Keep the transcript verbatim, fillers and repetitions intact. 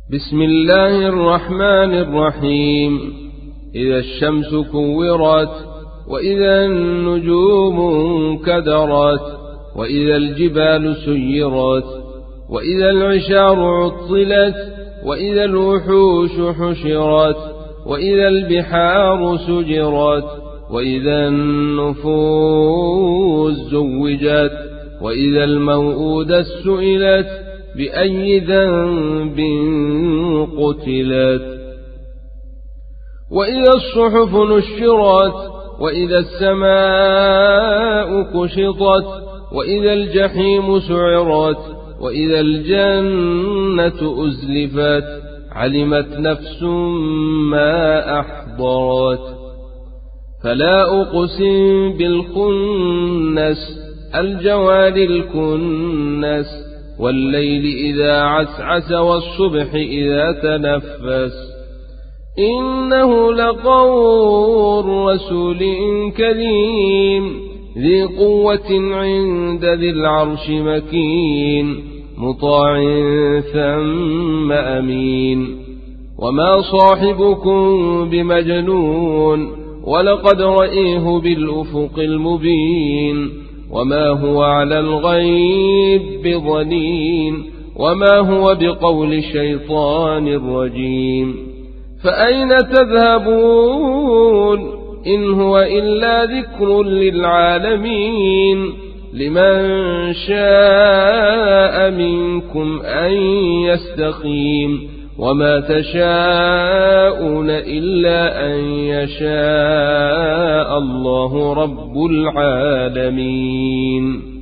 بسم الله الرحمن الرحيم. إذا الشمس كورت، وإذا النجوم انكدرت، وإذا الجبال سيرت، وإذا العشار عطلت، وإذا الوحوش حشرت، وإذا البحار سجرت، وإذا النفوس زوجت، وإذا الموءودة سئلت بأي ذنب قتلت، وإذا الصحف نشرت، وإذا السماء كشطت، وإذا الجحيم سعرت، وإذا الجنة أزلفت، علمت نفس ما أحضرت. فلا أقسم بالخنس، الجوار الكنس، والليل إذا عسعس، والصبح إذا تنفس، إنه لقول رسول كريم ذي قوة عند ذي العرش مكين، مطاع ثم أمين. وما صاحبكم بمجنون، ولقد رأيه بالأفق المبين، وما هو على الغيب بضنين، وما هو بقول شيطان رجيم. فأين تذهبون؟ إن هو إلا ذكر للعالمين، لمن شاء منكم أن يستقيم، وما تشاءون إلا أن يشاء الله رب العالمين.